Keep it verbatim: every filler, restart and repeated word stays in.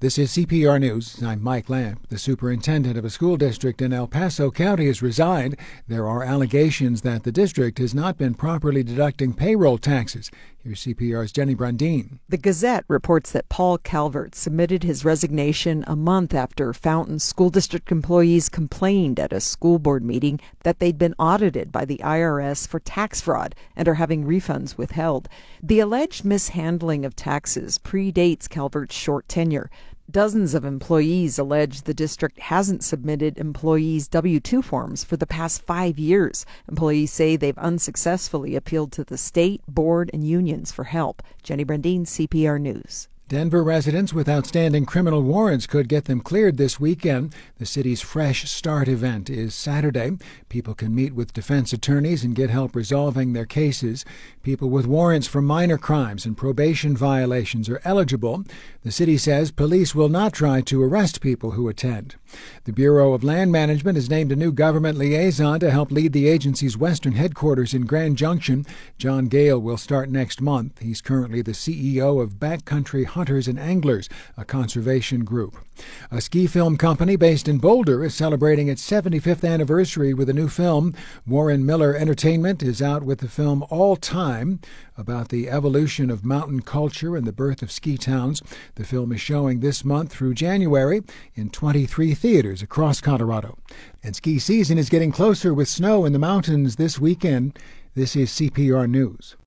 This is C P R News. I'm Mike Lamp. The superintendent of a school district in El Paso County has resigned. There are allegations that the district has not been properly deducting payroll taxes. Here's C P R's Jenny Brundin. The Gazette reports that Paul Calvert submitted his resignation a month after Fountain School District employees complained at a school board meeting that they'd been audited by the I R S for tax fraud and are having refunds withheld. The alleged mishandling of taxes predates Calvert's short tenure. Dozens of employees allege the district hasn't submitted employees' W two forms for the past five years. Employees say they've unsuccessfully appealed to the state, board, and unions for help. Jenny Brundin, C P R News. Denver residents with outstanding criminal warrants could get them cleared this weekend. The city's Fresh Start event is Saturday. People can meet with defense attorneys and get help resolving their cases. People with warrants for minor crimes and probation violations are eligible. The city says police will not try to arrest people who attend. The Bureau of Land Management has named a new government liaison to help lead the agency's western headquarters in Grand Junction. John Gale will start next month. He's currently the C E O of Backcountry Hunters and Anglers, a conservation group. A ski film company based in Boulder is celebrating its seventy-fifth anniversary with a new film. Warren Miller Entertainment is out with the film All Time, about the evolution of mountain culture and the birth of ski towns. The film is showing this month through January in twenty-three theaters across Colorado. And ski season is getting closer with snow in the mountains this weekend. This is C P R News.